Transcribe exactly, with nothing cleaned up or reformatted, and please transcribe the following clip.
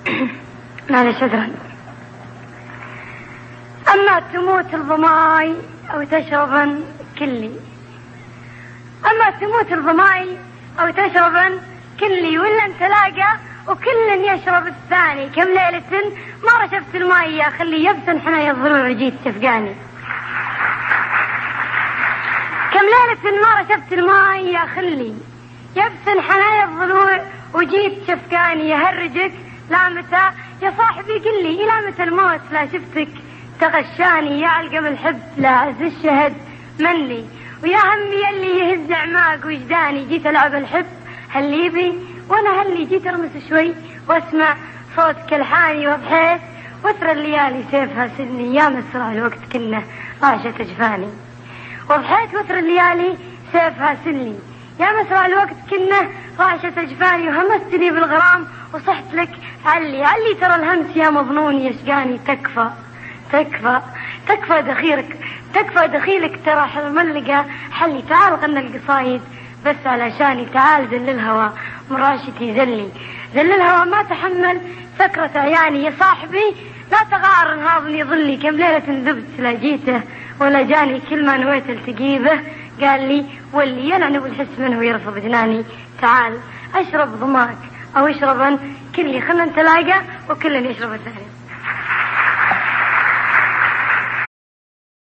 معلش عذرا. أما تموت الظماي أو تشربا كلي، أما تموت الظماي أو تشربا كلي، ولا انت لاقى وكل يشرب الثاني. كم ليلة ما رشفت الماء يا خلي يبسن حنا الضلوع وجيت تفقاني. كم ليلة ما رشفت الماء يا خلي يبسن حنايا الضلوع وجيت شفقاني. يهرجك لا متى يا صاحبي قل لي إلى متى الموت لا شفتك تغشاني. يا علقم الحب لا عز الشهد من لي، ويا همي اللي يهز عماق وجداني. جيت ألعب الحب هاللي بي وانا هاللي جيت ارمس شوي واسمع صوت كالحاني. وضحيت وثر الليالي سيفها سني، يا مسرع الوقت كنه عاشت اجفاني. وضحيت وثر الليالي سيفها سني، يا مسرع الوقت كنه عاشت اجفاني. وهمستني بالغرام وصحت لك علي علي، ترى الهمس يا مظنون يشقاني. تكفى تكفى تكفى دخيلك تكفى دخيلك ترى حملقة حلي. تعال غنى القصايد بس علشاني، تعال زل الهوى مراشتي زلي. زل الهوى ما تحمل سكرة عياني. يا صاحبي لا تغار انهاضني ظلي، كم ليلة ذبت لا جيته ولا جاني. كل ما نويت التقي به قال لي واللي يلعن بالحس منه ويرفض جناني. تعال اشرب ضماك او اشربا كلي، خلنا نتلاقى وكل يشرب الثاني.